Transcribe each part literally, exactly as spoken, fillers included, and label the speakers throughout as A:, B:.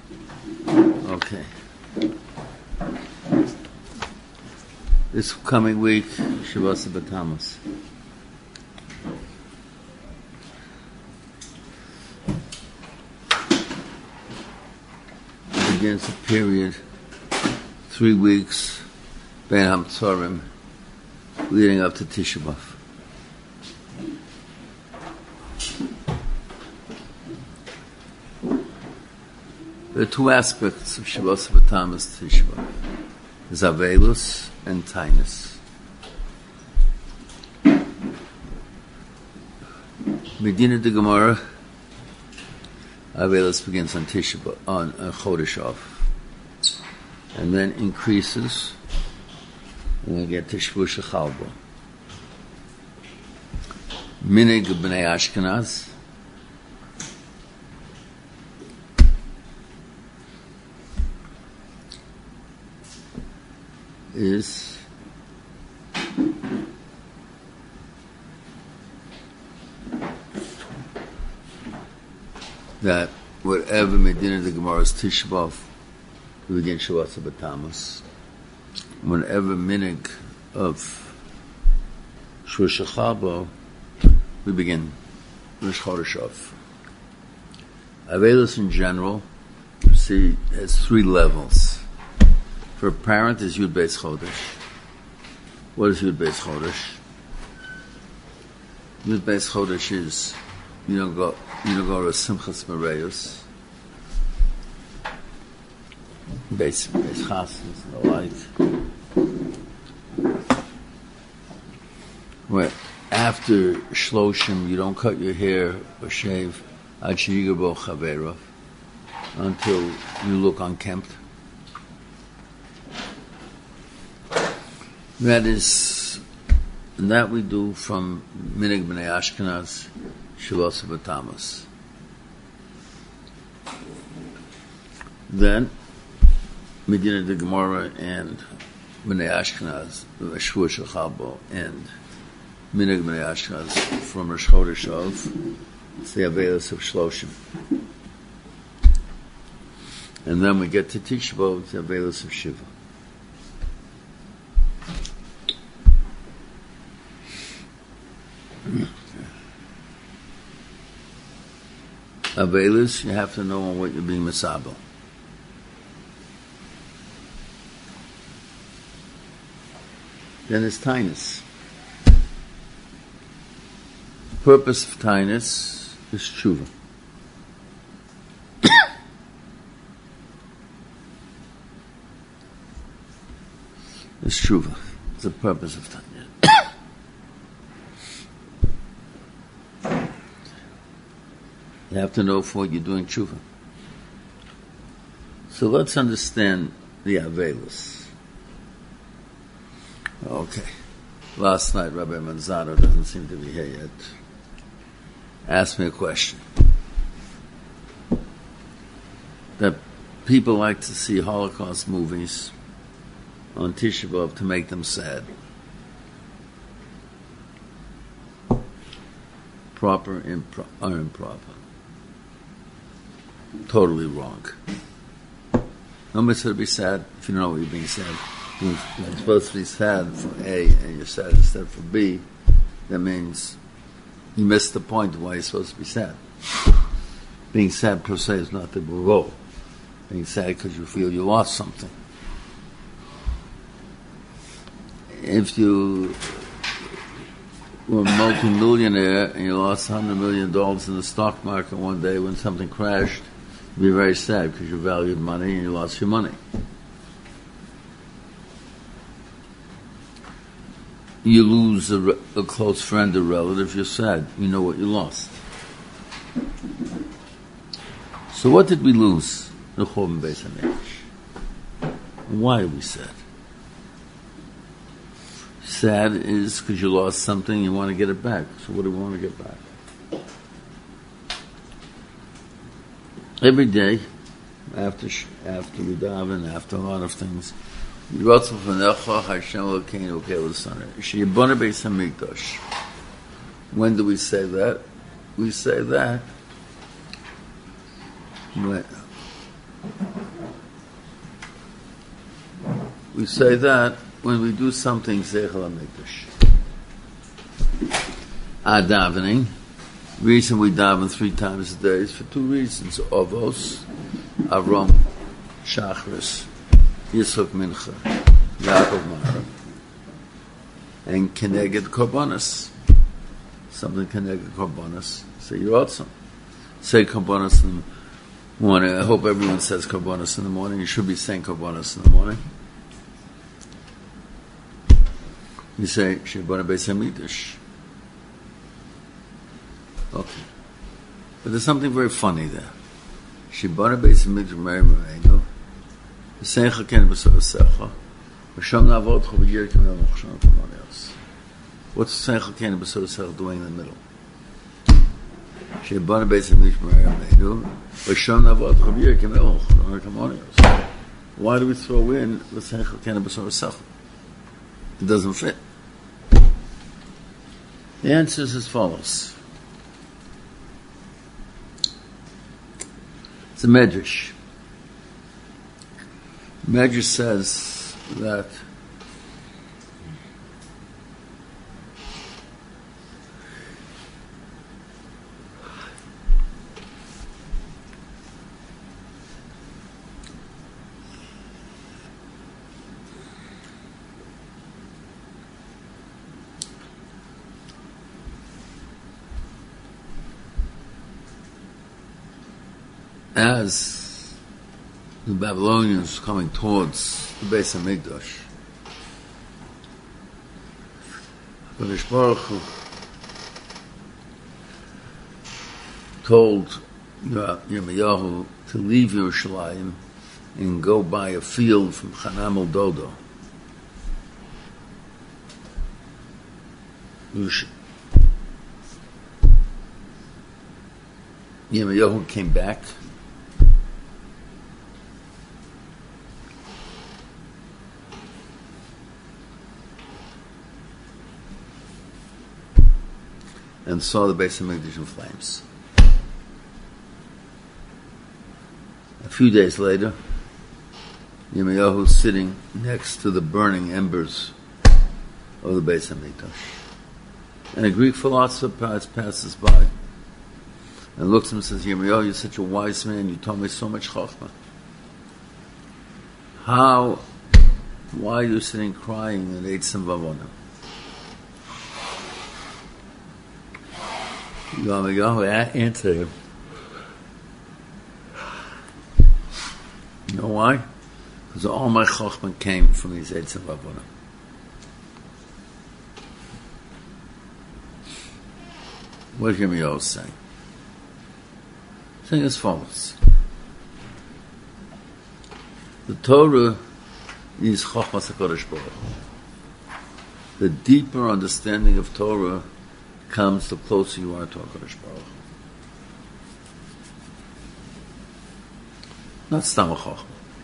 A: Okay. This coming week, Shavasa B'Tammuz. Begins a period, three weeks, Ben Hamtzorim, leading up to Tisha B'Av. There are two aspects of Shavasa B'Tammuz Tisha B'Av. There's Avelus and Tainus. Medina de Gemara, Avelus begins on Tisha B'Av, on uh, Chodesh Av, and then increases, and we get to Shvush Chalbo. Minig B'nei Ashkenaz is that whatever Medina the Gemara's Tisha B'Av, we begin Shavasa B'Tammuz. Whenever minig of Shvush Chalbo, we begin Rosh Chodesh Av. Avelus in general, you see, has three levels. For a parent is Yud Beis Chodesh. What is Yud Beis Chodesh? Yud Beis Chodesh is you don't go you don't go to Simchas Mereyos, Beis Beis Chasnas and the like. Where after Shloshim you don't cut your hair or shave Ad Sheyigabo Chaverov until you look unkempt. That is, that we do from Minig B'nei Ashkenaz, Shavasa B'Tammuz. Then, Medina de Gemara and B'nei Ashkenaz, Shvush Chalbo, and Minig B'nei Ashkenaz from Rosh Chodesh Av, it's the Avelus of Shloshim. And then we get to Tisha B'Av, it's the Avelus of Shiva. Avelus, you have to know on what you're being misabel. Then there's Tainus. The purpose of Tainus is tshuva. It's tshuva. It's the purpose of Tainus. You have to know for what you're doing tshuva. So let's understand the Avelus. Okay. Last night, Rabbi Manzano doesn't seem to be here yet. Asked me a question. That people like to see Holocaust movies on Tisha B'Av to make them sad. Proper impro- or improper. Totally wrong. Nobody's supposed to be sad if you don't know what you're being sad. You're supposed to be sad for A and you're sad instead for B. That means you missed the point of why you're supposed to be sad. Being sad per se is not the goal. Being sad because you feel you lost something. If you were a multi-millionaire and you lost one hundred million dollars in the stock market one day when something crashed, you'd be very sad because you valued money and you lost your money. You lose a, re- a close friend or relative, you're sad. You know what you lost. So what did we lose? The Churban Beis Hamikdash. Why are we sad? Sad is because you lost something, you want to get it back. So what do we want to get back? Every day, after after we daven, after a lot of things, when do we say that? We say that when, we say that when we do something Zeichel HaMikdash. Our davening, reason we daven three times a day is for two reasons. Ovos, Arom, Shachris, Yitzchak Mincha, Yaakov Mara, and Keneged Korbanos. Something Keneged Korbanos. Say you're awesome. Say Korbanos in the morning. I hope everyone says Korbanos in the morning. You should be saying Korbanos in the morning. You say Shebana Beis HaMikdash. Okay. But there's something very funny there. Shebana Beis HaMikdash Mary Marino. V'seicha ken b'sor secha. V'sham na'avod cho v'yir kem yom chshon k'monios. What's seicha ken b'sor secha doing in the middle? Shebana Beis HaMikdash Mary Marino. V'sham na'avod cho v'yir kem yom chshon k'monios. Why do we throw in v'seicha ken b'sor secha? It doesn't fit. The answer is as follows. It's a Medrash. Medrash says that as the Babylonians coming towards the Beis HaMikdash, HaKadosh Baruch Hu told Yirmiyahu to leave Yerushalayim and go buy a field from Hanam el-Dodo. Yirmiyahu came back. And saw the Beis HaMikdash in flames. A few days later, Yirmiyahu was sitting next to the burning embers of the Beis HaMikdash. And a Greek philosopher passes by and looks at him and says, Yirmiyahu, you're such a wise man, you taught me so much chachma. How, why are you sitting crying in Eitzim Vavona? Yirmiyahu answered him. You know why? Because all my chachma came from these Eitzim Vavona. What is Yirmiyahu saying? Saying as follows. The Torah is Chochmas HaKadosh Baruch Hu. The deeper understanding of Torah comes the closer you are to HaKadosh Baruch Hu. Not Stam HaChochma.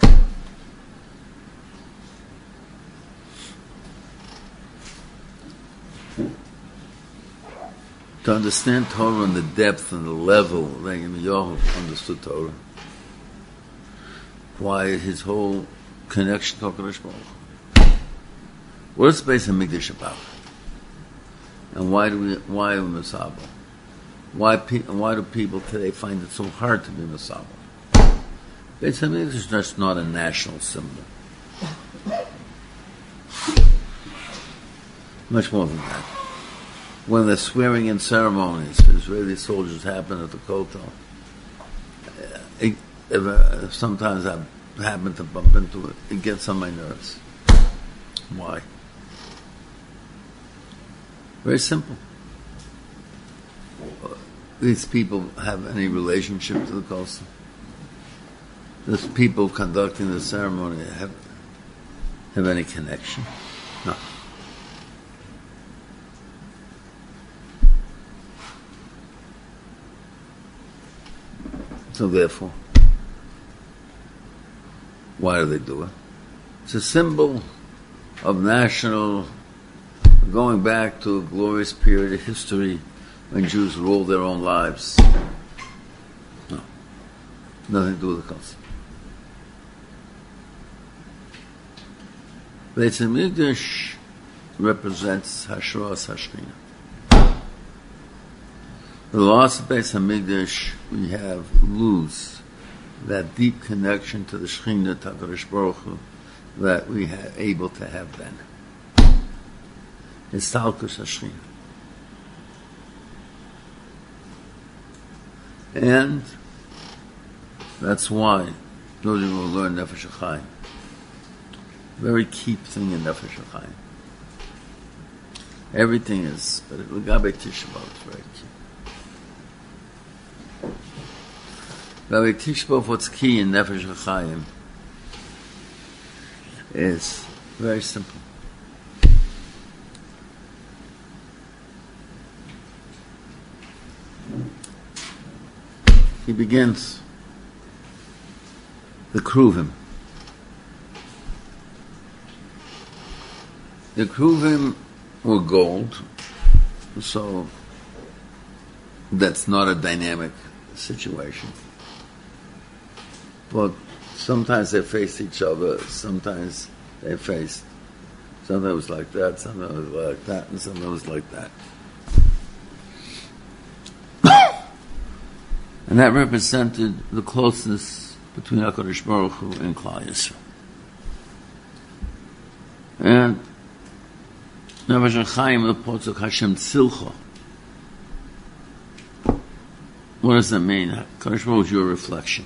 A: To understand Torah and the depth and the level that Yirmiyahu understood Torah, why his whole connection to HaKadosh Baruch Hu. What is Beis HaMikdash about? And why do we? Why are we Masaba? Why? Pe- why do people today find it so hard to be Masaba? Beis HaMikdash is just not a national symbol. Much more than that. When the swearing-in ceremonies for Israeli soldiers happen at the Kotel, it, it, uh, sometimes I happen to bump into it. It gets on my nerves. Why? Very simple. These people have any relationship to the Kotel? These people conducting the ceremony have have any connection? No. So therefore, why do they do it? It's a symbol of national, going back to a glorious period of history when Jews ruled their own lives. No. Nothing to do with the concept. Beis Hamikdash represents Hashras Hashchina. The loss of Beis Hamikdash, we have lose that deep connection to the Shechina, HaKadosh Baruch Hu, that we are able to have then. It's Talkus Hashchina. And that's why those who will learn Nefesh HaChaim. Very key thing in Nefesh HaChaim. Everything is, but L'gabe Tisha B'Av is very key. L'gabe Tisha B'Av, what's key in Nefesh HaChaim is very simple. He begins the Kruvim. The Kruvim were gold, so that's not a dynamic situation. But sometimes they faced each other, sometimes they faced, sometimes it was like that, sometimes it was like that, and sometimes it was like that. And that represented the closeness between HaKadosh Baruch Hu and Klal Yisrael. And Nefesh HaChaim, the Potzok Hashem Tzilcha. What does that mean? HaKadosh Baruch Hu is your reflection.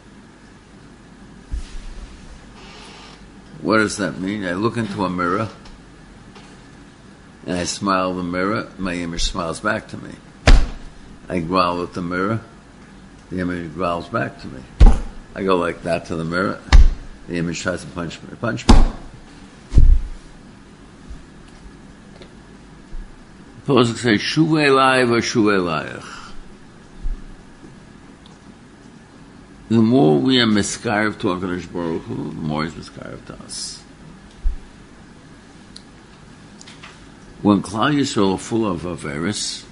A: What does that mean? I look into a mirror and I smile at the mirror, my image smiles back to me. I growl at the mirror, the image growls back to me. I go like that to the mirror, the image tries to punch me, punch me. Posuk says, Shuvei Elai v'Shuvei Elayach. The more we are miskarv to HaKadosh Baruch Hu, the more he's miskarv to us. When Klal Yisrael are full of averis,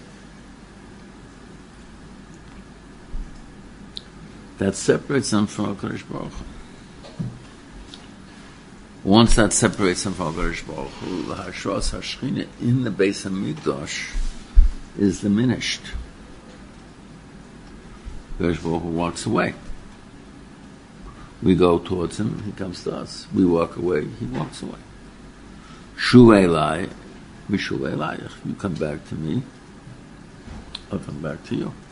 A: that separates them from HaKadosh Baruch Hu. Once that separates them from HaKadosh Baruch Hu, the Hashras Hashchina in the Beis Hamikdash is diminished. HaKadosh Baruch Hu walks away. We go towards him, he comes to us. We walk away, he walks away. Shuvei Elai v'Shuvei Elayach. You come back to me, I'll come back to you.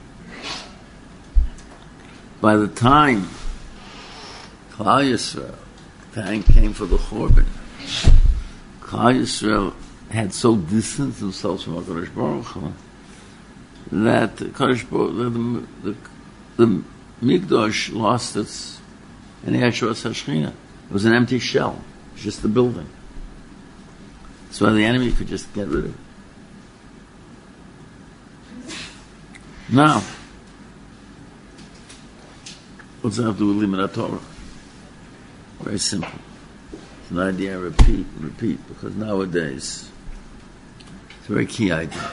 A: By the time Klal Yisrael came for the Chorban, Klal Yisrael had so distanced themselves from HaKadosh Baruch Hu that the Kadosh Baruch the, the, the Mikdash lost its and the Hashras Hashchina. It was an empty shell, just the building. So the enemy could just get rid of it. Now, what's that have to do with Limud Torah? Very simple. It's an idea I repeat and repeat because nowadays it's a very key idea.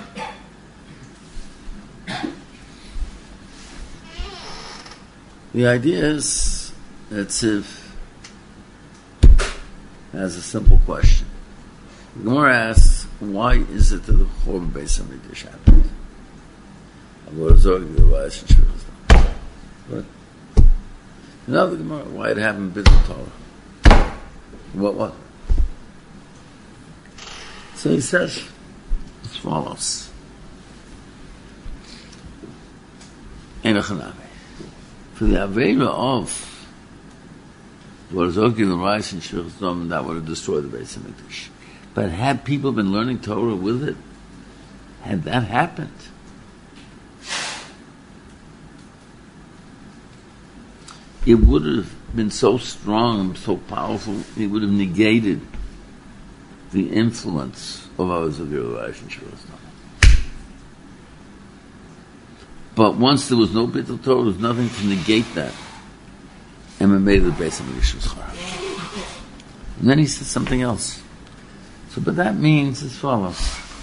A: The idea is it's if as a simple question. The Gemara asks, why is it that the Chorban Beis Hamikdash happened? I'm going to argue the relationship with them. But now the Gemara, why it happened in B'nai Torah? What what? So he says as follows. Enochanami. For the Aveira of what is okay the rice and Shirchzom, that would have destroyed the Beis Hamikdash. But had people been learning Torah with it, had that happened, it would have been so strong and so powerful, it would have negated the influence of our Zavir rice and Shirchzom. But once there was no B'nai Torah, there was nothing to negate that. And we made the Beis Hamikdash was Charav. And then he said something else. So, but that means as follows.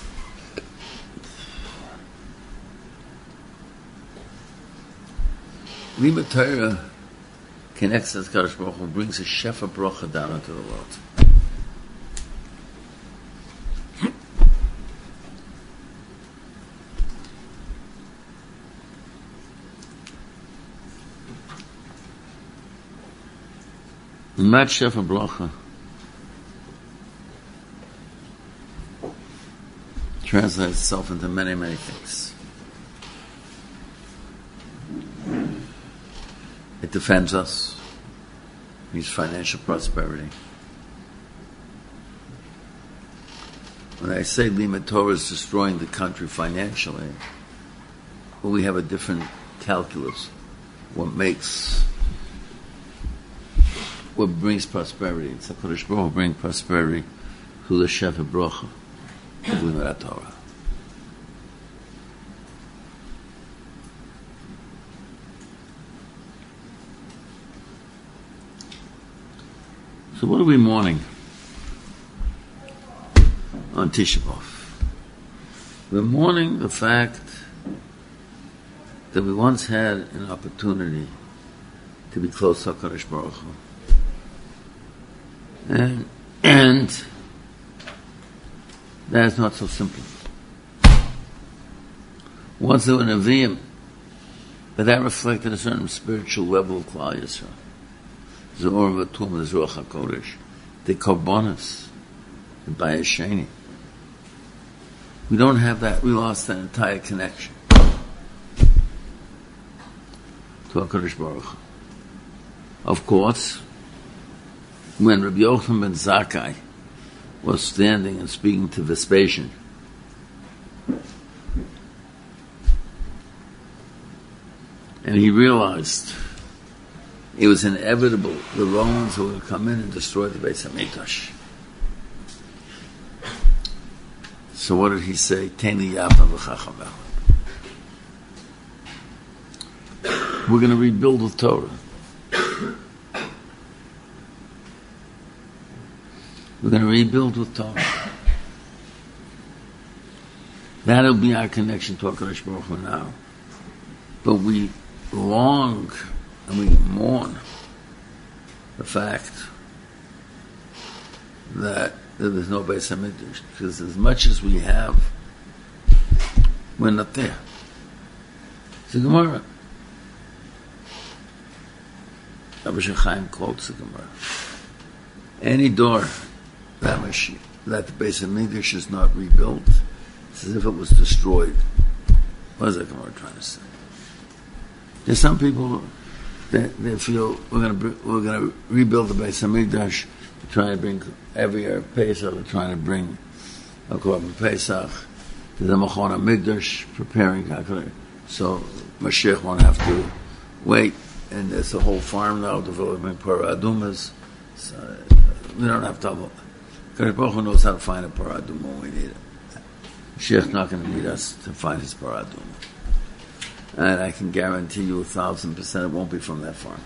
A: Limud Torah connects us, Kadosh Baruch Hu brings a shefa bracha down into the world. Mat Shefa Bracha translates itself into many, many things. It defends us. It means financial prosperity. When I say Limud Torah is destroying the country financially, well, we have a different calculus. What makes, what brings prosperity? It's HaKadosh Baruch Hu bring prosperity through the Shefa Bracha of Limud Torah. So what are we mourning on Tisha B'Av? We're mourning the fact that we once had an opportunity to be close to HaKadosh Baruch Hu. And, and that is not so simple. Once there were Nevi'im, but that reflected a certain spiritual level of Klal Yisrael. The Or V'Tum, the Ruach HaKodesh, the Korbanos, the Bayis Sheni. We don't have that. We lost that entire connection to HaKadosh Baruch Hu. Of course, when Rabbi Yochanan ben Zakkai was standing and speaking to Vespasian, and he realized it was inevitable the Romans were going to come in and destroy the Beis HaMikdash. So what did he say? Teni Yavna v'Chachamel. We're going to rebuild with Torah. We're going to rebuild with Torah. That'll be our connection to HaKadosh Baruch Hu now. But we long and we mourn the fact that, that there's no Beis HaMikdash, because as much as we have, we're not there. It's a Gemara. Rabbi Chaim quotes the Gemara. Any door that, Mashiach, that the Beis HaMikdash is not rebuilt, it's as if it was destroyed. What is that Gemara trying to say? There's some people that they feel we're going to we're going to rebuild the Beis Hamikdash, trying to bring every year Pesach, they're trying to bring a Korban Pesach, the Machon HaMikdash, preparing so Mashiach won't have to wait, and there's a whole farm now developing Parah Adumas. So we don't have trouble. Kadosh Baruch Hu knows how to find a Parah Aduma when we need it. Mashiach's not going to need us to find his Parah Aduma. And I can guarantee you a thousand percent it won't be from that farm.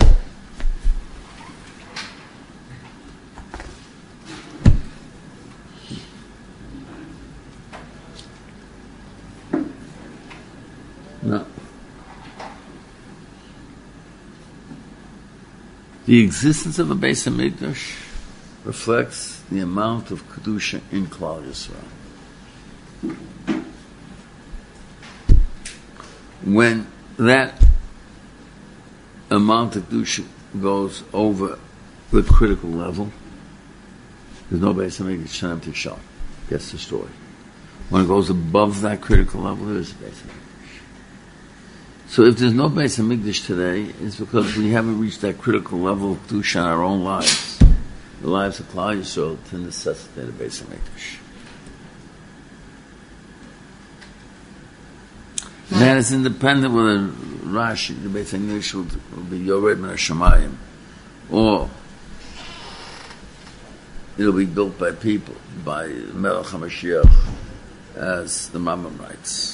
A: No. The existence of a Beis HaMikdash reflects the amount of Kedusha in Klal Yisrael. When that amount of Kedusha goes over the critical level, there's no Beis HaMikdash, Shem Tishal, gets destroyed. When it goes above that critical level, there is a Beis HaMikdash. So if there's no Beis HaMikdash today, it's because we haven't reached that critical level of Kedusha in our own lives, the lives of Klal Yisrael, to necessitate a Beis HaMikdash. That is independent whether Rashi, the Beis HaMikdash, will, will be Yored Min HaShamayim, or it'll be built by people, by Melech HaMashiach, as the Rambam writes.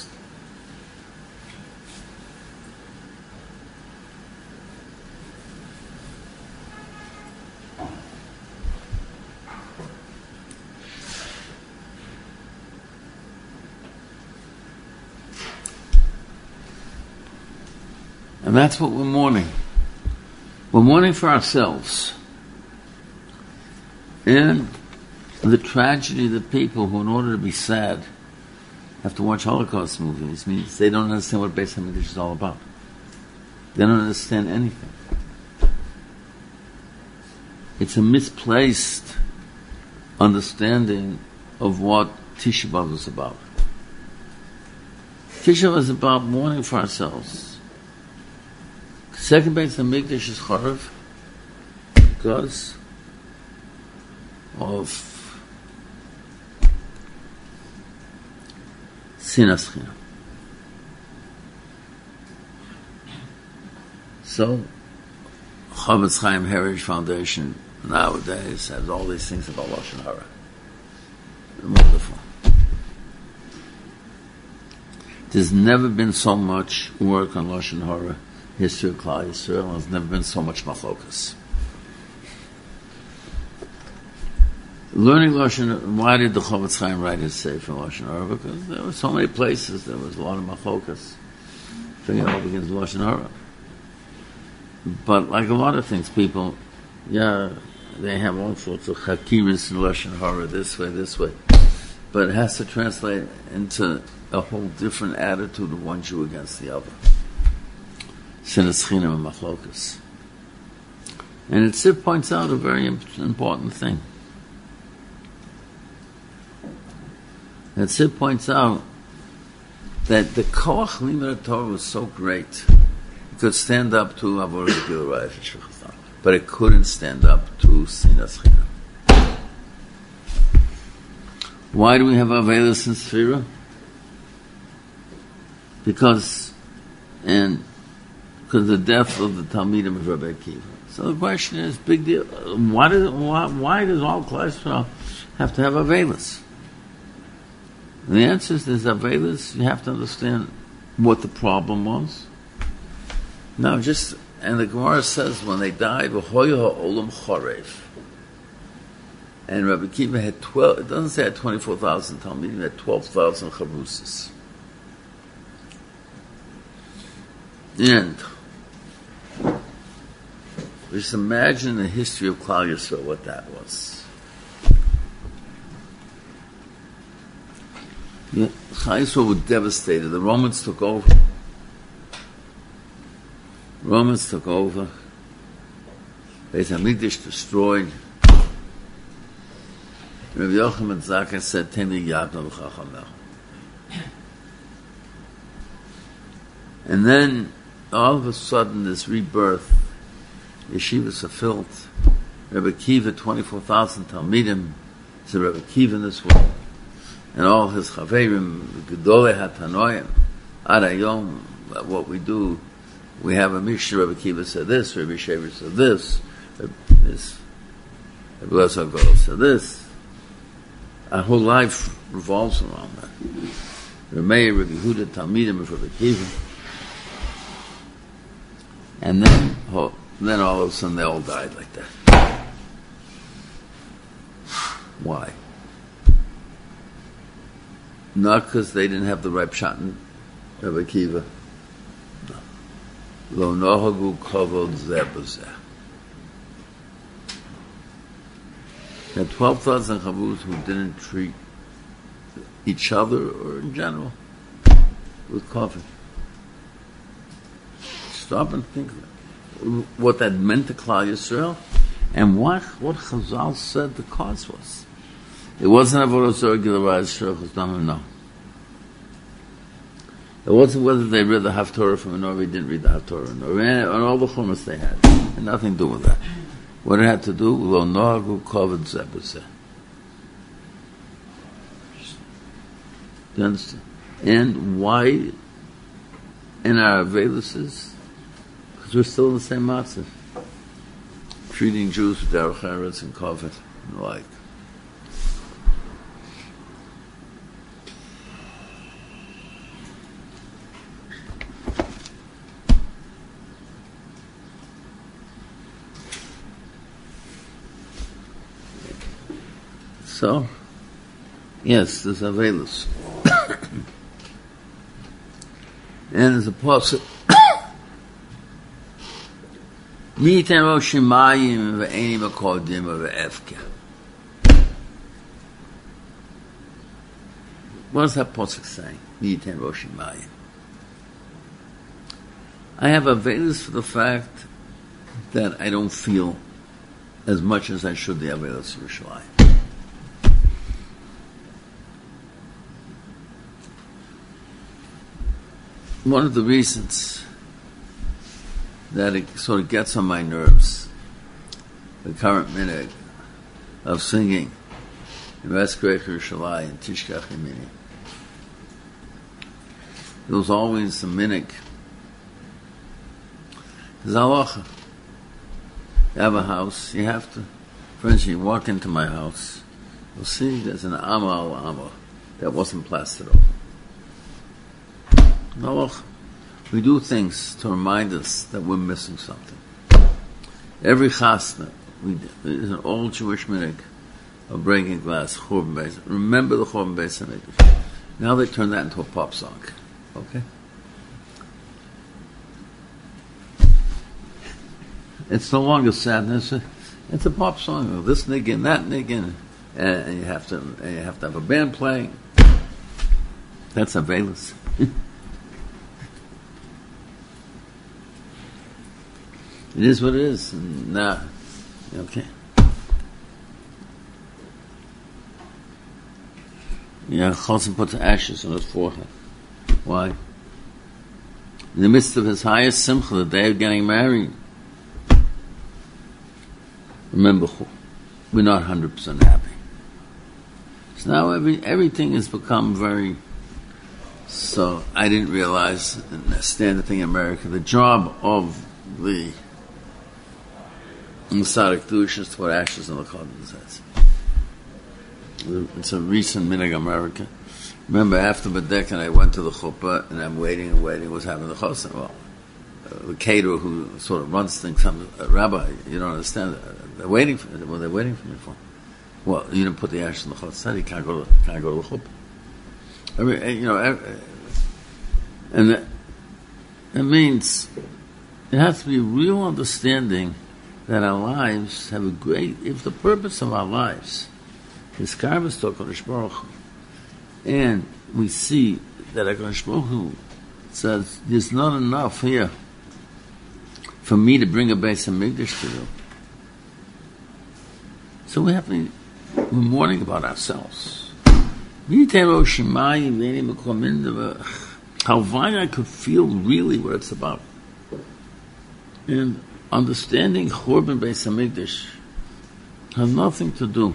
A: And that's what we're mourning. We're mourning for ourselves. And the tragedy of the people who, in order to be sad, have to watch Holocaust movies means they don't understand what Beis HaMikdash is all about. They don't understand anything. it's a misplaced understanding of what Tisha B'Av is about. Tisha B'Av is about mourning for ourselves. Second Beis Hamikdash is Charav because of Sinas Chinam. So, Chavetz Chaim Heritage Foundation nowadays has all these things about Lashon Hara. Wonderful. There's never been so much work on Lashon Hara, history of Klal Yisrael, and there's never been so much machlokas. Learning Lashon, why did the Chavetz Chaim write his Sefer Lashon Hara? Because there were so many places, there was a lot of machlokas. I think it all begins with Lashon Hara. But like a lot of things, people, yeah, they have all sorts of chakiris and Lashon Hara this way, this way. But it has to translate into a whole different attitude of one Jew against the other. Sinas Chinam and Machlokas. And Tzip points out a very important thing. And Tzip points out that the Koach Limud Torah was so great. It could stand up to Avodah Gilurayah for Shulchan, but it couldn't stand up to Sinas Chinam. Why do we have Avelis and Sfira? Because, and because the death of the Talmidim of Rabbi Akiva. So the question is, big deal. Why does why, why does all Klal Yisrael have to have Avelis? And the answer is, there's Avelis. You have to understand what the problem was. No, just, and the Gemara says when they died, V'hoya ha'olam chorev. And Rabbi Akiva had twelve, it doesn't say had twenty-four thousand Talmidim, he had twelve thousand Chavrusis. And just imagine the history of Klal Yisrael, what that was. Yeah, Klal Yisrael were devastated. The Romans took over. Romans took over. Beis Hamikdash destroyed. Rabbi Yochanan Zakkai said, "Teni Yadno v'Chachamel." And then, all of a sudden, this rebirth, yeshivas are filled. Rabbi Akiva, twenty-four thousand Talmidim, so Rabbi Akiva in this world, and all his chaverim, Gedolei HaTanoim, Ad Hayom, what we do, we have a Mishnah, Rabbi Akiva said this, Rabbi Shever said this, this, Rabbi Elazar Goel said this. Our whole life revolves around that. Rabbi Meir, Rabbi Yehuda, Talmidim of Rabbi Akiva. And then, oh, then all of a sudden they all died like that. Why? Not because they didn't have the right pshat in Rabbi Akiva. No. Lo nohagu kavod zeh b'zeh. There are twelve thousand Chavus who didn't treat each other or in general with kavod. Stop and think what that meant to Klal Yisrael and what what Chazal said the cause was. It wasn't Avodah Zarah Gilurayah Shulchan Aruch, no. It wasn't whether they read the Haftorah from an or they didn't read the Haftorah, or and all the chumas they had. It had nothing to do with that. What it had to do, lo nohagu kavod zeh b'zeh. Do you understand? And why in our Avelis? Because we're still in the same matzah. Treating Jews with derech eretz and kavod and the like. So, yes, there's Avelis. And there's a pasuk. Mi yitem ro shemayim ve'eni b'kodim ve'efke. What is that pasuk saying? Mi yitem ro shemayim. I have Avelis for the fact that I don't feel as much as I should the Avelis Yerushalayim. One of the reasons that it sort of gets on my nerves, the current minhag of singing Reskrei Yerushalayim and Tishkach Yemini. It was always the minhag. There's halacha. You have a house, you have to, for instance, you walk into my house, you'll see there's an amma al amma that wasn't plastered over. Halacha. We do things to remind us that we're missing something. Every chasna, we is an old Jewish minhag of breaking glass, Churban Beis. Remember the Churban Beis Hamikdash. Now they turn that into a pop song. Okay? It's no longer sadness. It's a pop song. This niggin, that niggin, and you have to, and you have to have a band playing. That's Avelis. It is what it is. Nah. Okay. Yeah, Chosn puts ashes on his forehead. Why? In the midst of his highest simcha, the day of getting married. Remember, we're not one hundred percent happy. So now every, everything has become very... So I didn't realize, in the standard thing in America, the job of the Masada Kedush is to put ashes on the Chosn's heads. It's a recent minhag America. Remember, after Bedek, I went to the chuppah, and I'm waiting and waiting. Was having the chosn. Well, uh, the caterer who sort of runs things, comes, uh, Rabbi, you don't understand. Uh, they're waiting for. What are they waiting for me for? Well, you didn't put the ashes in the chosn. You can't go to. Can't go to the chuppah. Every, you know, every, and that, that means it has to be a real understanding that our lives have a great. If the purpose of our lives is karmas to HaKadosh Baruch Hu, and we see that HaKadosh Baruch Hu says there's not enough here for me to bring a Beis Hamikdash to you. So we have to, we're mourning about ourselves. How I could feel really what it's about. And understanding Churban Beis Hamikdash has nothing to do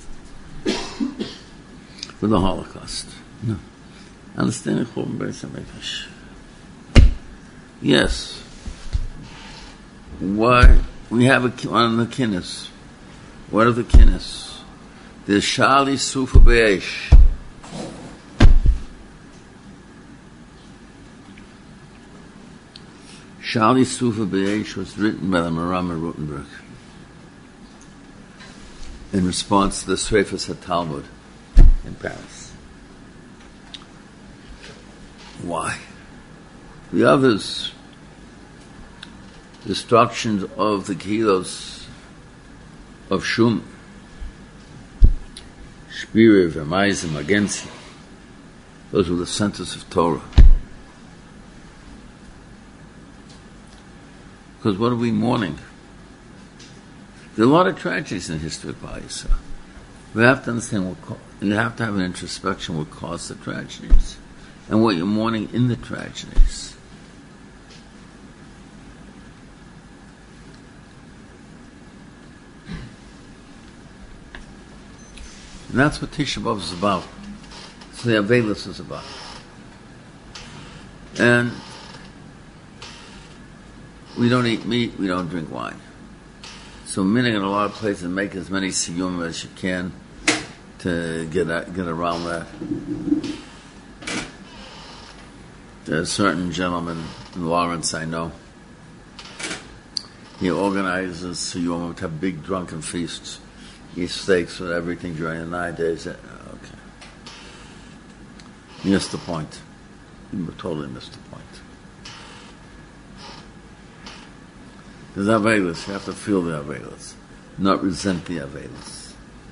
A: with the Holocaust. No. Understanding Churban Beis Hamikdash. Yes. Why we have a on the kinnis. What are the kinnis? There's Shali Sufa Be'esh. Shali Sufa Be'esh was written by the Maram Rutenberg in response to the Sreifas HaTalmud in Paris. Why? The others, destructions of the kilos of Shum, Shpira, Vermeisem, Agenzi, those were the centers of Torah. Because what are we mourning? There are a lot of tragedies in history of Ba'isa. We have to understand what, co- and you have to have an introspection what caused the tragedies and what you're mourning in the tragedies. And that's what Tisha B'Av is about. So the Avelis is about. And we don't eat meat, we don't drink wine. So minhag in a lot of places make as many siyum as you can to get a, get around that. There's a certain gentleman in Lawrence I know. He organizes siyum to have big drunken feasts. Eat steaks with everything during the nine days. Okay. You missed the point. You totally missed the point. There's Avelis. You have to feel the Avelis, not resent the Avelis.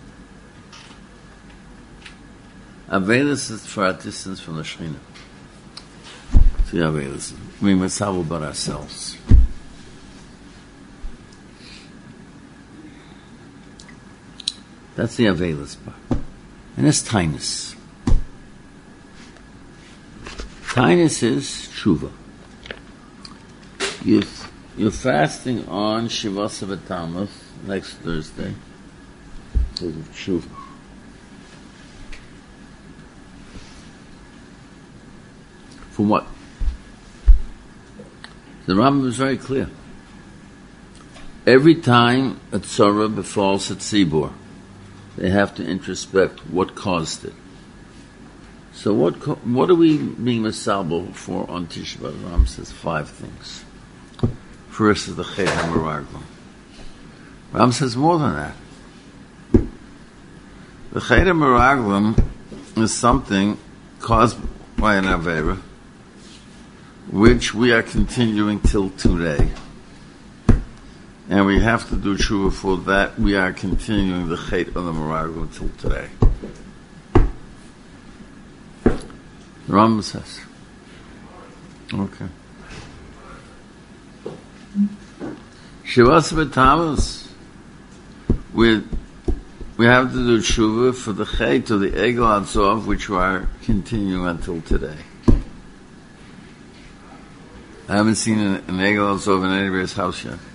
A: Avelis is for our distance from the Shekhinah. The Avelis. We must have about ourselves. That's the Avelis part. And it's Tainus. Tainus is Tshuva. You, you're fasting on Shivasa B'Tammuz next Thursday because of Tshuva. For what? The Rambam is very clear. Every time a tzara befalls a tzibur, they have to introspect what caused it. So what co- what are we being misabel for on Tisha B'Av? The Rambam says five things. First is the Chet HaMeraglim. Rambam says more than that. The Chet HaMeraglim is something caused by an Avera, which we are continuing till today. And we have to do tshuva for that. We are continuing the Chet of the Meraglim till today. The Rambam says. Okay. Shivas B'Tammuz, we we have to do tshuva for the Chet of the Egel Atzov, which we are continuing until today. I haven't seen an, an Egel Atzov in anybody's house yet.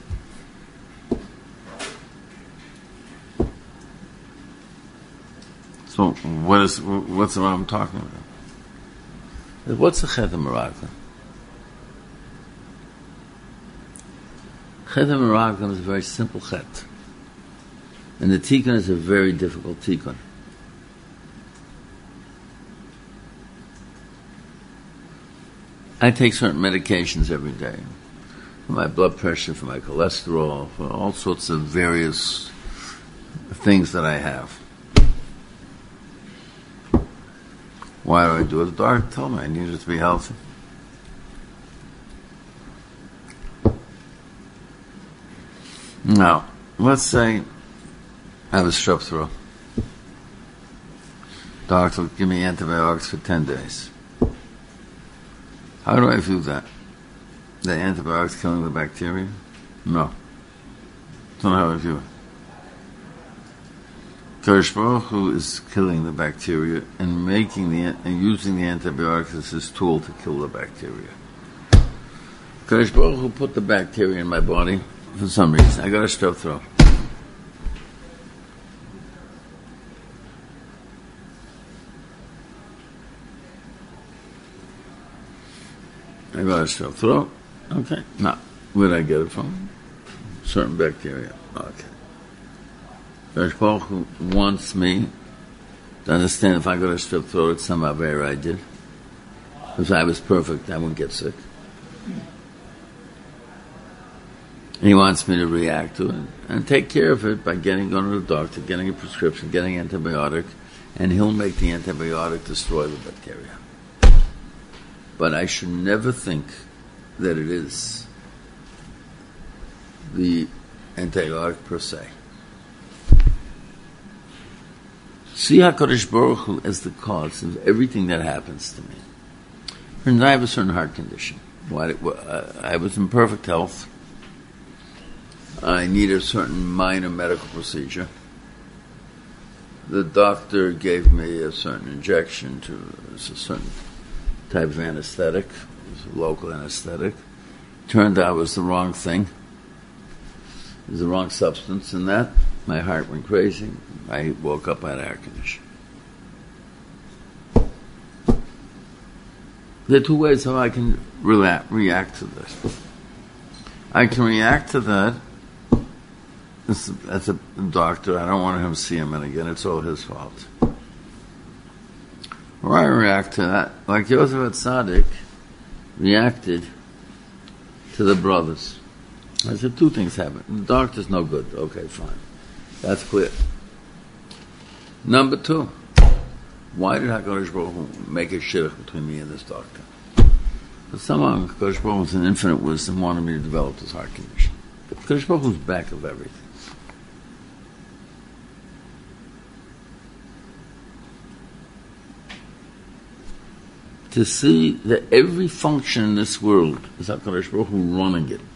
A: So what is what's the Rambam talking about? What's the Chet HaMeraglim? Chet HaMeraglim is a very simple Chet, and the Tikkun is a very difficult Tikkun. I take certain medications every day for my blood pressure, for my cholesterol, for all sorts of various things that I have. Why do I do it? The doctor told me I needed to be healthy. Now, let's say I have a strep throat. Doctor will give me antibiotics for ten days. How do I view that? The antibiotics killing the bacteria? No. That's not how I view it. Kadosh Baruch Hu is killing the bacteria and making the and using the antibiotics as his tool to kill the bacteria. Kadosh Baruch Hu put the bacteria in my body for some reason. I got a strep throat. I got a strep throat. Okay. Now, where did I get it from? Certain bacteria. Okay. Kadosh Baruch Hu wants me to understand if I got a strep throat, it's some avera I did. If I was perfect, I wouldn't get sick. He wants me to react to it and take care of it by getting going to the doctor, getting a prescription, getting antibiotic, and he'll make the antibiotic destroy the bacteria. But I should never think that it is the antibiotic per se. See HaKadosh Baruch Hu as the cause of everything that happens to me. And I have a certain heart condition. I was in perfect health. I need a certain minor medical procedure. The doctor gave me a certain injection to a certain type of anesthetic. It was a local anesthetic. Turned out it was the wrong thing. It was the wrong substance in that. My heart went crazy. I woke up, I had air conditioning. There are two ways how I can re- react to this. I can react to that as, as a doctor. I don't want him to see him, and again, it's all his fault. Or I react to that like Yosef Atzadik reacted to the brothers. I said two things happen. The doctor's no good. Okay, fine. That's clear. Number two, why did HaKadosh Baruch Hu make a shidduch between me and this doctor? Because somehow HaKadosh Baruch Hu, with an infinite wisdom, wanted me to develop this heart condition. HaKadosh Baruch Hu's back of everything. To see that every function in this world is HaKadosh Baruch Hu running it.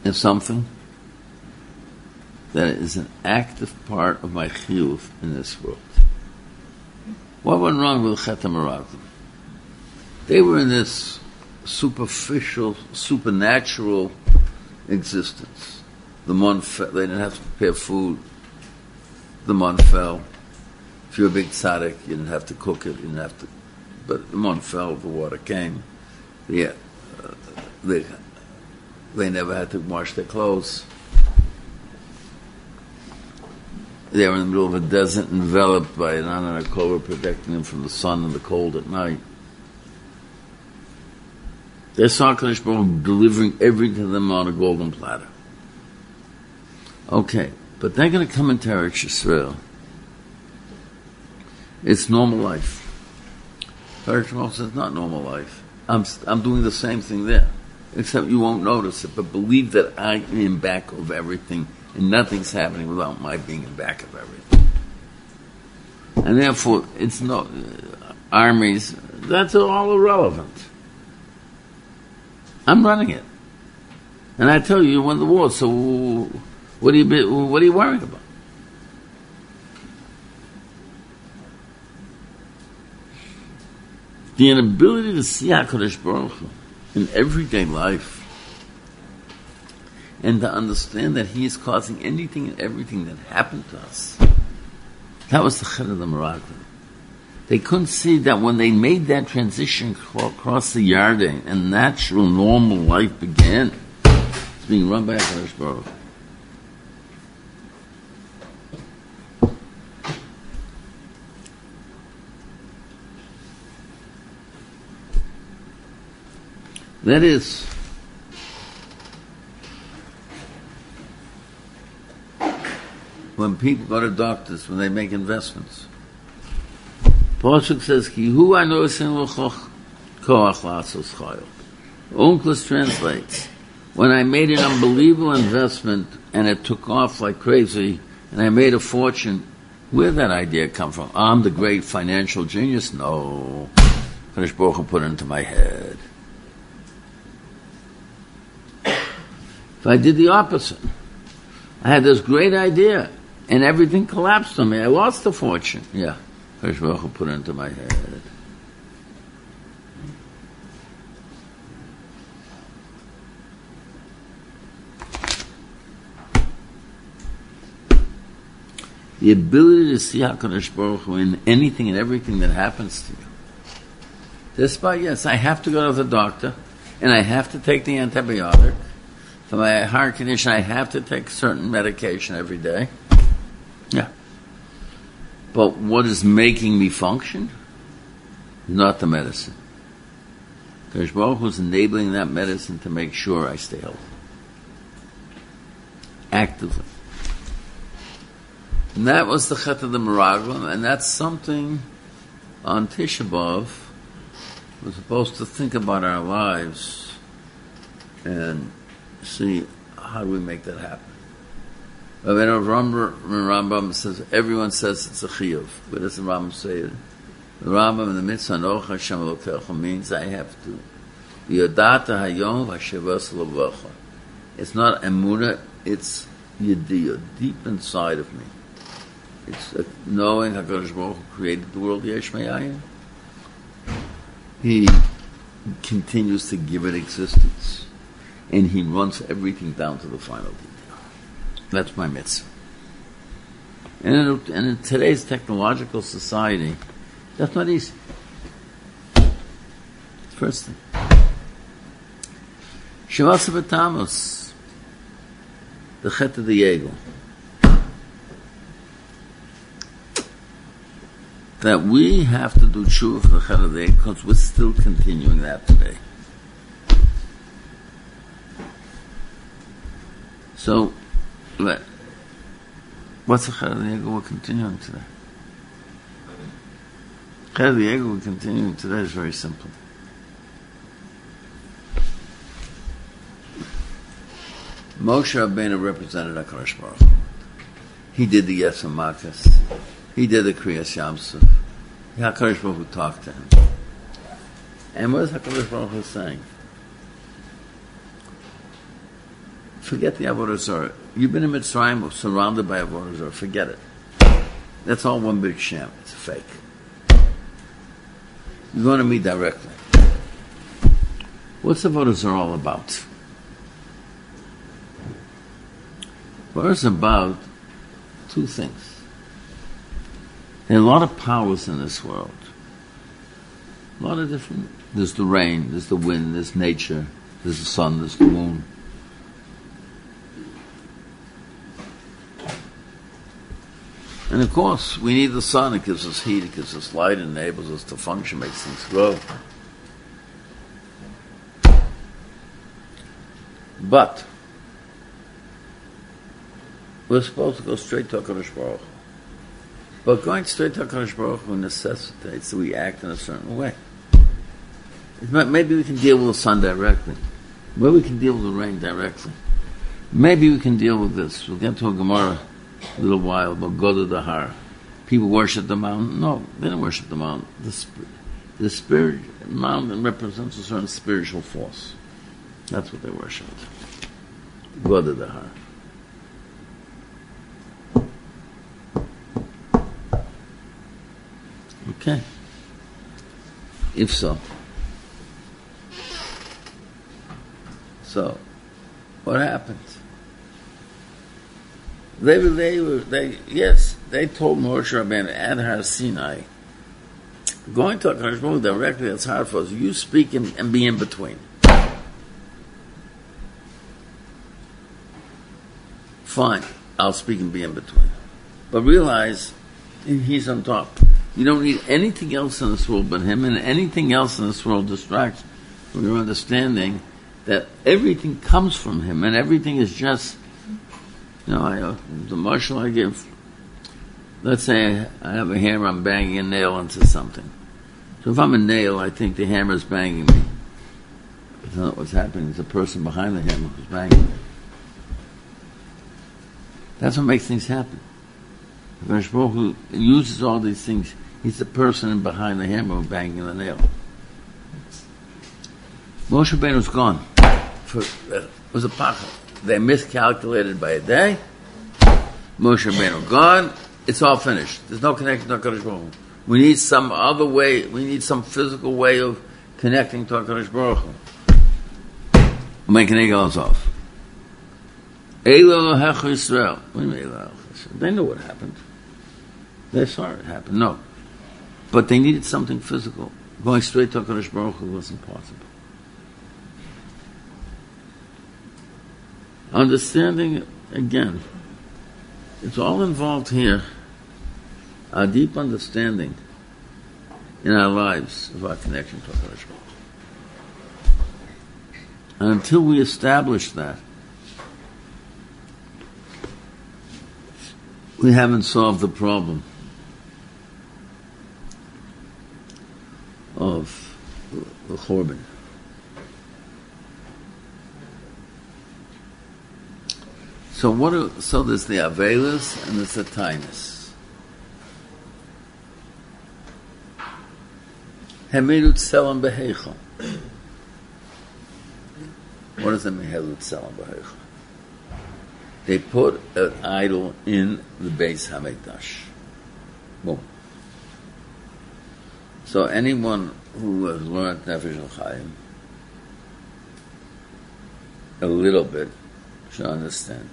A: is something that is an active part of my chiyuv in this world. What went wrong with Chet HaMeraglim? They were in this superficial, supernatural existence. The mon fell, they didn't have to prepare food. The mon fell. If you're a big tzaddik, you didn't have to cook it, you didn't have to, but the mon fell, the water came. Yeah, uh, they, they never had to wash their clothes. They were in the middle of a desert enveloped by an Anan HaKorah protecting them from the sun and the cold at night. They saw Kadosh Baruch Hu delivering everything to them on a golden platter. Okay, but they're going to come into Eretz Yisrael. It's normal life. Eretz Yisrael says not normal life. I'm I'm doing the same thing there, except you won't notice it. But believe that I am in back of everything, and nothing's happening without my being in back of everything. And therefore, it's no uh, armies. That's all irrelevant. I'm running it, and I tell you, you won the war. So, what are you what are you worrying about? The inability to see HaKadosh Baruch Hu in everyday life, and to understand that He is causing anything and everything that happened to us. That was the Chet of the Meraglim. They couldn't see that when they made that transition across the Yarden and natural, normal life began, it's being run by HaKadosh Baruch Hu. That is, when people go to doctors, when they make investments, Pasuk says, Ki hu anosin l'choch koach la'asos chayil. Onkelos translates, when I made an unbelievable investment and it took off like crazy and I made a fortune, where did that idea come from? I'm the great financial genius? No. Kadosh Baruch Hu put it into my head. If I did the opposite, I had this great idea and everything collapsed on me. I lost the fortune. Yeah. Kadosh Baruch Hu put it into my head. The ability to see HaKadosh Baruch Hu in anything and everything that happens to you. Despite, yes, I have to go to the doctor and I have to take the antibiotic. For my heart condition, I have to take certain medication every day. Yeah. But what is making me function? Not the medicine. Kadosh Baruch Hu is enabling that medicine to make sure I stay healthy. Actively. And that was the Chet of the Meraglim, and that's something on Tisha B'Av we're supposed to think about our lives and see how do we make that happen. Rabbeinu Rambam says, everyone says it's a chiyuv. Where does the Rambam say it? The Rambam in the mitzvah Anoch Hashem Elokecha means I have to. Yodata hayom v'shevas levacha. It's not emunah, it's yediyah, deep inside of me. It's uh, knowing HaKadosh Baruch Hu created the world yesh me'ayin. He continues to give it existence. And He runs everything down to the final detail. That's my mitzvah. And in, and in today's technological society, that's not easy. First thing. Shavasa B'Tammuz, the Chet of the Yegel. That we have to do tshuva for the Chet of the Yegel because we're still continuing that today. So, what's the Chet of the Yegel we're continuing today? Chet of the Yegel we're continuing today is very simple. Moshe Rabbeinu represented HaKadosh Baruch Hu. He did the Yetzer Makas. He did the Kriyas Yamsuf. HaKadosh Baruch Hu talked to him. And what is HaKadosh Baruch Hu saying? forget the Avodah Zarah. You've been in Mitzrayim, surrounded by Avodah Zarah. Forget it. That's all one big sham. It's a fake. You're going to me directly. What's Avodah Zarah all about? Well, it's about two things. There are a lot of powers in this world. A lot of different... There's the rain, there's the wind, there's nature, there's the sun, there's the moon. And of course, we need the sun. It gives us heat, it gives us light, it enables us to function, makes things grow. But we're supposed to go straight to HaKadosh Baruch Hu. But going straight to HaKadosh Baruch Hu necessitates that we act in a certain way. Maybe we can deal with the sun directly. Maybe we can deal with the rain directly. Maybe we can deal with this. We'll get to a Gemara a little while about Goda Dahar. People worship the mountain. No, they don't worship the mountain. The, sp- the spirit mountain represents a certain spiritual force. That's what they worship. Goda Dahar. Okay. If so. So, what happened? They were, they were, they, yes, they told Moshe Rabbeinu at Har Sinai, going to HaKadosh Baruch Hu directly, it's hard for us. You speak and, and be in between. Fine, I'll speak and be in between. But realize, he's on top. You don't need anything else in this world but him, and anything else in this world distracts from your understanding that everything comes from him, and everything is just, you know, I, uh, the marshal I give, let's say I have a hammer, I'm banging a nail into something. So if I'm a nail, I think the hammer is banging me. It's not what's happening, it's the person behind the hammer who's banging me. That's what makes things happen. Hakadosh Baruch Hu uses all these things. He's the person behind the hammer banging the nail. Moshe Rabbeinu was gone. For, uh, it was a pachal. They miscalculated by a day. Moshe Rabbeinu gone. It's all finished. There's no connection to HaKadosh Baruch Hu. We need some other way. We need some physical way of connecting to HaKadosh Baruch Hu. We'll make an egel off. Eilo Hech Yisrael. What do you mean Eilo Hech Yisrael? They knew what happened. They saw it happen. No. But they needed something physical. Going straight to HaKadosh Baruch Hu wasn't possible. Understanding, again, it's all involved here, our deep understanding in our lives of our connection to HaKadosh Baruch Hu. And until we establish that, we haven't solved the problem of the Chorban. So what? Are, so there's the Avelis and there's the Tainus. Hemilut Selam Beheichel. What does that mean? Hemilut Selam Beheichel. They put an idol in the Beis Hamikdash. Boom. So anyone who has learned Nefesh L'Chaim a little bit should understand.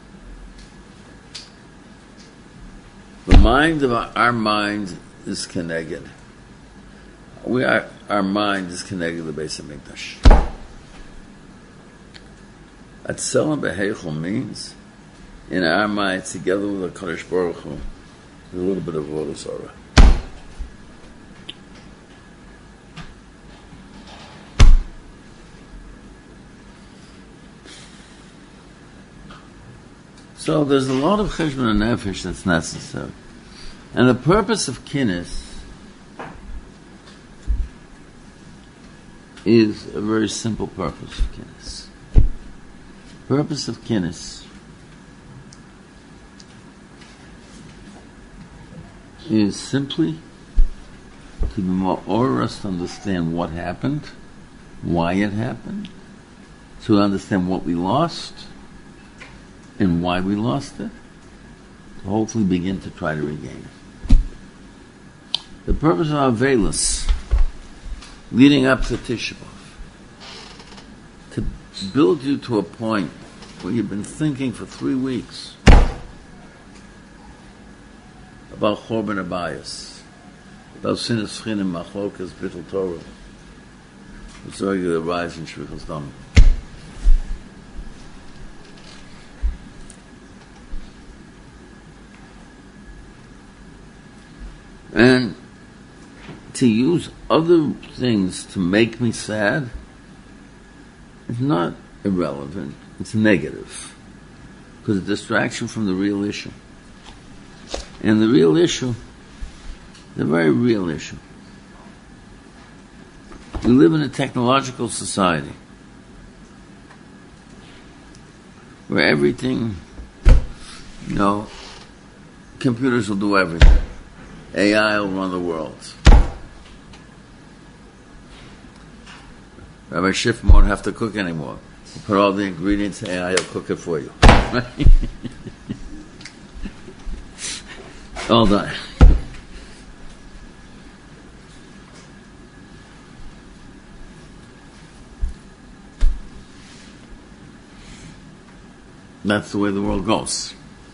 A: The mind of our, our mind is connected. We are, our mind is connected to the Beis Hamikdash. Atzelam Beheichel means in our mind, together with the Kadosh Baruch Hu, there's a little bit of Avodah Zarah. So there's a lot of cheshbon and nefesh that's necessary. And the purpose of kinnis is a very simple purpose of kinnis. Purpose of kinnis is simply to be more orous to understand what happened, why it happened, to understand what we lost, and why we lost it, to hopefully begin to try to regain it. The purpose of Avelis, leading up to Tisha B'Av, to build you to a point where you've been thinking for three weeks about Chorban Abayis, about Sinas Chinim, Machlokas, Bittul Torah, the regular rise in Shvichas Dam. And to use other things to make me sad is not irrelevant, it's negative. Because it's a distraction from the real issue. And the real issue, the very real issue. We live in a technological society where everything, you know, computers will do everything. A I will run the world. Rabbi Schiff won't have to cook anymore. You put all the ingredients, A I will cook it for you. All done. That's the way the world goes.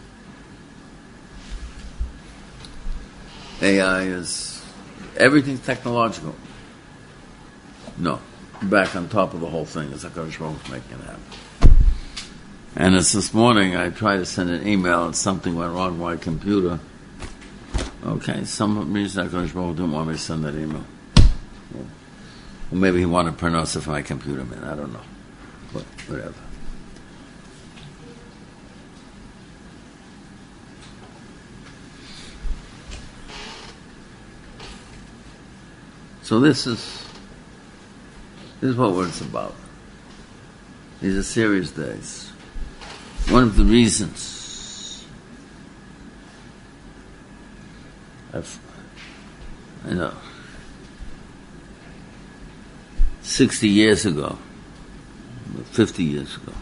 A: A I is, everything's technological. No. Back on top of the whole thing is HaKadosh Baruch Hu making it happen. And it's this morning I tried to send an email and something went wrong with my computer. Okay, some reason HaKadosh Baruch Hu didn't want me to send that email. Well, or maybe he wanted to pronounce it for my computer, man. I don't know. But whatever. So this is this is what it's about. These are serious days. One of the reasons I've, I know, sixty years ago, fifty years ago,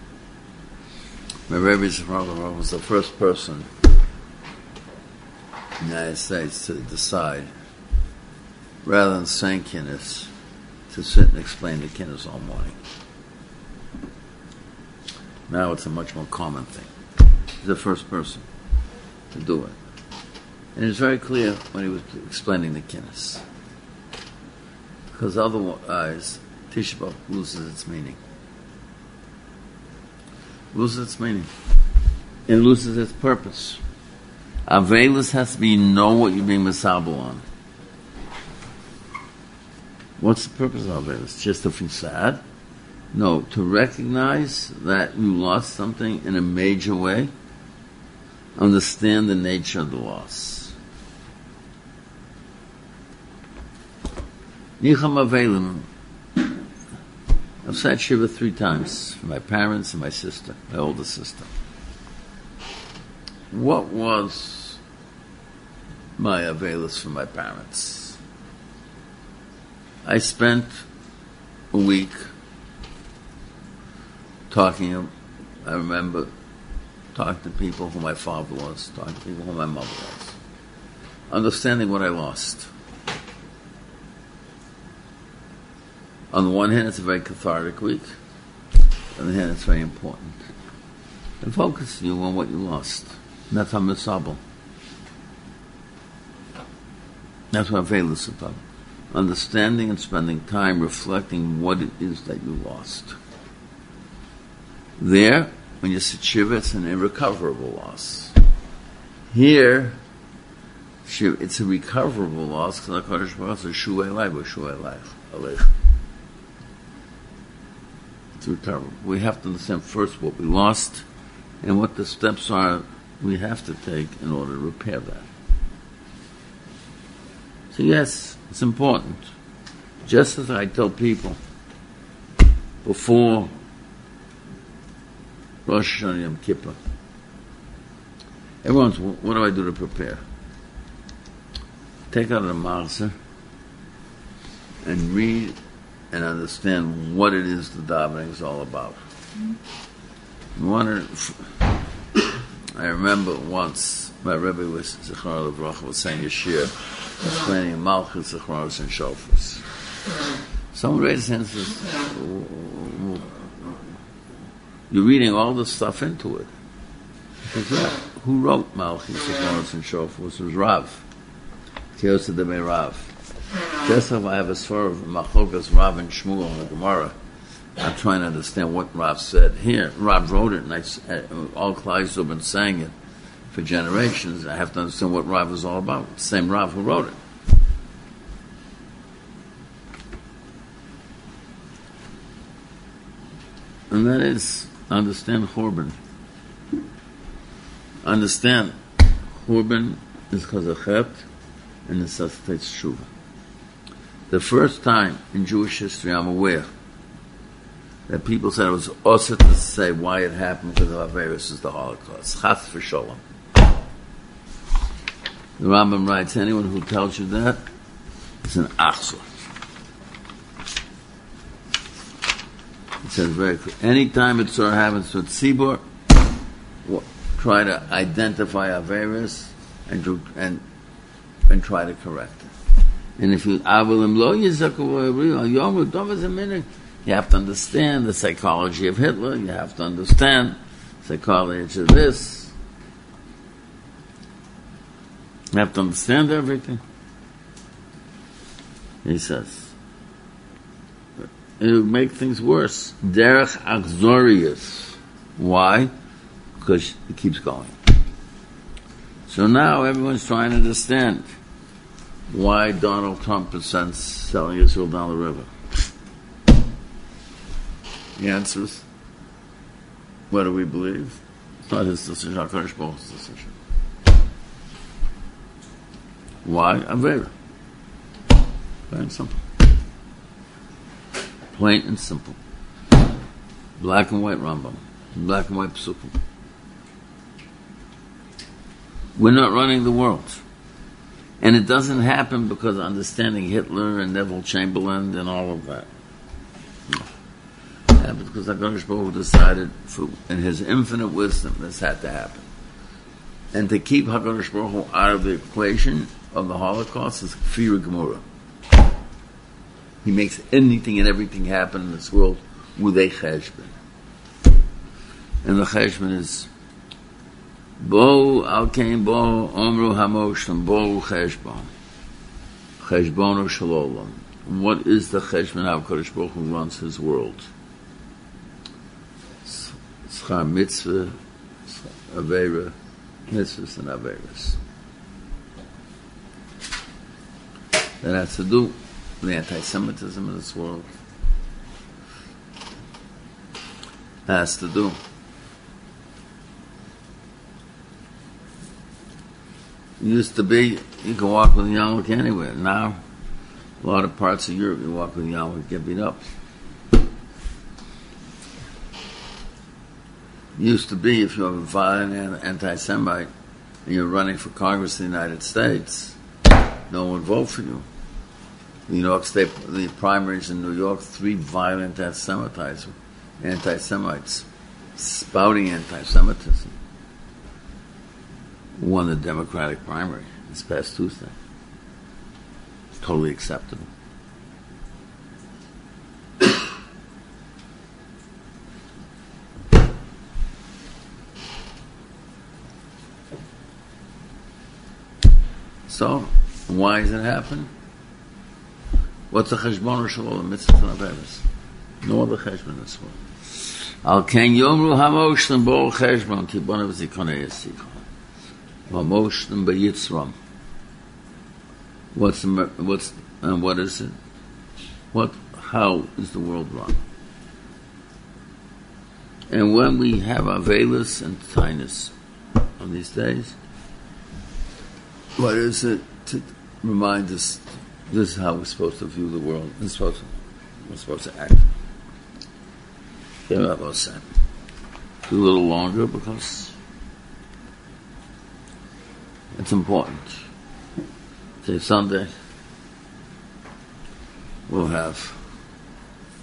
A: my Rebbe Zechron was the first person in the United States to decide, rather than saying kinnis, to sit and explain the kinnis all morning. Now it's a much more common thing. He's the first person to do it. And it's very clear when he was explaining the kinnis. Because otherwise, Tisha B'Av loses its meaning. Loses its meaning. It loses its purpose. Avelis has to be, you know what you're being misabel on. What's the purpose of it? It's just to feel sad? No, to recognize that you lost something in a major way, understand the nature of the loss. Nicham Avelim. I've said Shiva three times for my parents and my sister, my older sister. What was my Avelis for my parents? I spent a week talking, I remember talking to people who my father was, talking to people who my mother was, understanding what I lost. On the one hand, it's a very cathartic week. On the other hand, it's very important. It focuses you on what you lost. And that's HaMisabel. That's what Avelis is about. Understanding and spending time reflecting what it is that you lost. There, when you sit Shiva, it's an irrecoverable loss. Here, it's a recoverable loss because HaKadosh Baruch Hu says, Shu Elai v'Shu Elai. It's recoverable. We have to understand first what we lost and what the steps are we have to take in order to repair that. So yes, it's important. Just as I tell people before Rosh Hashanah Yom Kippur, everyone's, what do I do to prepare? Take out a Marser and read and understand what it is the davening is all about. Mm-hmm. You want to I remember once my Rebbe was Zichron Levracha was saying a shir, explaining Malchus, Zichronos, and Shofars. Someone raised his hand and says, "You're reading all this stuff into it." He says, "Yeah, who wrote Malchus, Zichronos, and Shofars? It was Rav. Kiyoseh de Rav. Just if I have a svar of Machokas, Rav, and Shmuel in the Gemara, I'm trying to understand what Rav said. Here, Rav wrote it, and I, all Kleis have been saying it for generations. I have to understand what Rav is all about. The same Rav who wrote it. And that is, understand Churban. Understand Churban is because of Chet and necessitates Shuvah. The first time in Jewish history I'm aware that people said it was also to say why it happened because of Averis is the Holocaust. Chas v'sholom. The Rambam writes, anyone who tells you that is an achzor. It says very clear. Anytime it sort of happens to a tzibur, try to identify Averis and, and, and try to correct it. And if you avalim lo yizaku yom dom a minute, you have to understand the psychology of Hitler. You have to understand the psychology of this. You have to understand everything. He says it will make things worse. Derech achzorius. Why? Because it keeps going. So now everyone's trying to understand why Donald Trump is selling Israel down the river. The answer is, what do we believe? It's not his decision, HaKadosh Baruch Hu's decision. Why? Avera. Plain and simple. Plain and simple. Black and white Rambam. Black and white Psukim. We're not running the world. And it doesn't happen because of understanding Hitler and Neville Chamberlain and all of that. It happens because HaKadosh Baruch Hu decided, for, in His infinite wisdom, this had to happen. And to keep HaKadosh Baruch Hu out of the equation of the Holocaust is Kfir Gemura. He makes anything and everything happen in this world with a cheshbon. And the cheshbon is Bo al-Kain Bo Omru Hamoshlam Bo Cheshbon Cheshbon or Shalom. What is the cheshbon? How HaKadosh Baruch Hu runs His world? Schar Mitzvah, Aveira, Mitzvahs and Aveiras. That has to do with the anti-Semitism in this world. That has to do used to be, you can walk with a yarmulke anywhere. Now, a lot of parts of Europe, you walk with a yarmulke, get beat up. Used to be, if you're a violent anti-Semite and you're running for Congress in the United States, no one would vote for you. New York State, the primaries in New York, three violent anti-Semites, anti-Semites, spouting anti-Semitism, won the Democratic primary this past Tuesday. It's totally acceptable. So, why does it happen? What's the cheshbon or shalom? Mitzvah and averos. No other cheshbon in this world. Al ken yomru hamoshlim bo cheshbon ki bonav zikonei yasichon. Hamoshlim beyitzram. What's the, what's and what is it? What? How is the world run? And when we have avelos and tinus on these days, what is it to remind us? This is how we're supposed to view the world. We're supposed to, we're supposed to act. Do a little longer because it's important. Say Sunday, we'll have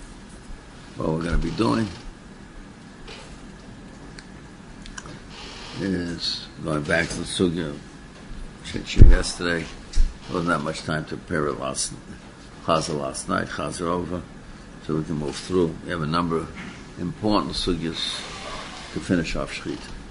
A: what we're going to be doing. is going back to the sugya yesterday. There wasn't that much time to prepare it last Chazar last night. Chazar over, so we can move through. We have a number of important sugyas to finish off Shechita.